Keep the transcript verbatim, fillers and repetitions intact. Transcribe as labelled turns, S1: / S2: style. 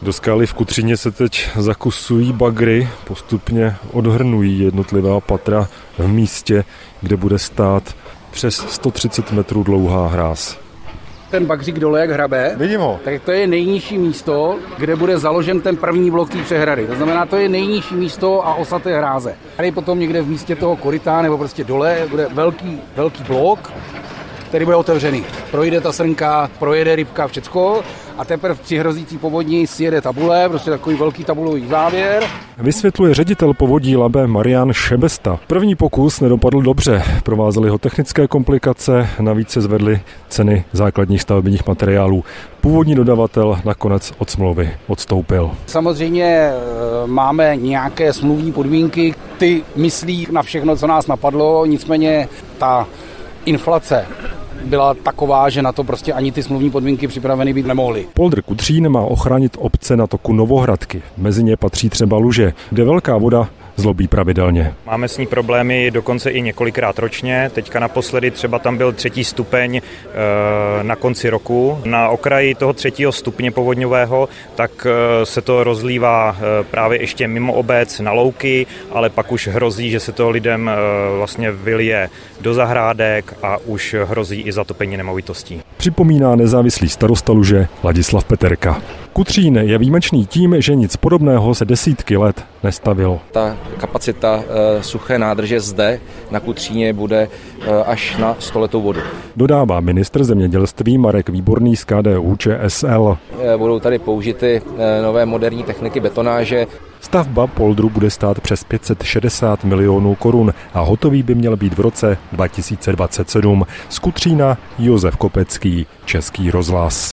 S1: Do skály v Kutříně se teď zakusují bagry, postupně odhrnují jednotlivá patra v místě, kde bude stát přes sto třicet metrů dlouhá hráz.
S2: Ten bagřík dole, jak hrabe,
S1: Vidím ho.
S2: Tak to je nejnižší místo, kde bude založen ten první blok té přehrady. To znamená, to je nejnižší místo a osa té hráze. Tady potom někde v místě toho koryta nebo prostě dole bude velký, velký blok, který bude otevřený. Projde ta srnka, projede rybka, všecko a teprve při hrozící povodní sjede tabule, prostě takový velký tabulový závěr.
S1: Vysvětluje ředitel povodí Labe Marian Šebesta. První pokus nedopadl dobře, provázely ho technické komplikace, navíc se zvedly ceny základních stavebních materiálů. Původní dodavatel nakonec od smlouvy odstoupil.
S2: Samozřejmě máme nějaké smluvní podmínky, ty myslí na všechno, co nás napadlo, nicméně ta inflace byla taková, že na to prostě ani ty smluvní podmínky připraveny být nemohly.
S1: Poldr Kutřín má ochránit obce na toku Novohradky. Mezi ně patří třeba Luže, kde velká voda zlobí pravidelně.
S3: Máme s ní problémy dokonce i několikrát ročně. Teďka naposledy třeba tam byl třetí stupeň e, na konci roku. Na okraji toho třetího stupně povodňového tak e, se to rozlívá e, právě ještě mimo obec na louky, ale pak už hrozí, že se to lidem e, vlastně vylije do zahrádek a už hrozí i zatopení nemovitostí.
S1: Připomíná nezávislý starosta Luže Ladislav Peterka. Kutřín je výjimečný tím, že nic podobného se desítky let nestavilo.
S4: Ta kapacita e, suché nádrže zde na Kutříně bude e, až na stoletou vodu.
S1: Dodává ministr zemědělství Marek Výborný z K D U Č S L.
S4: E, budou tady použity e, nové moderní techniky betonáže.
S1: Stavba poldru bude stát přes pět set šedesát milionů korun a hotový by měl být v roce dva tisíce dvacet sedm. Z Kutřína Josef Kopecký, Český rozhlas.